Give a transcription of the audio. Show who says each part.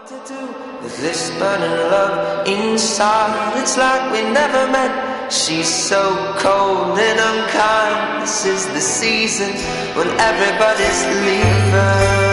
Speaker 1: to do with this burning love inside? It's like we never met. She's so cold and unkind. This is the season when everybody's leaving.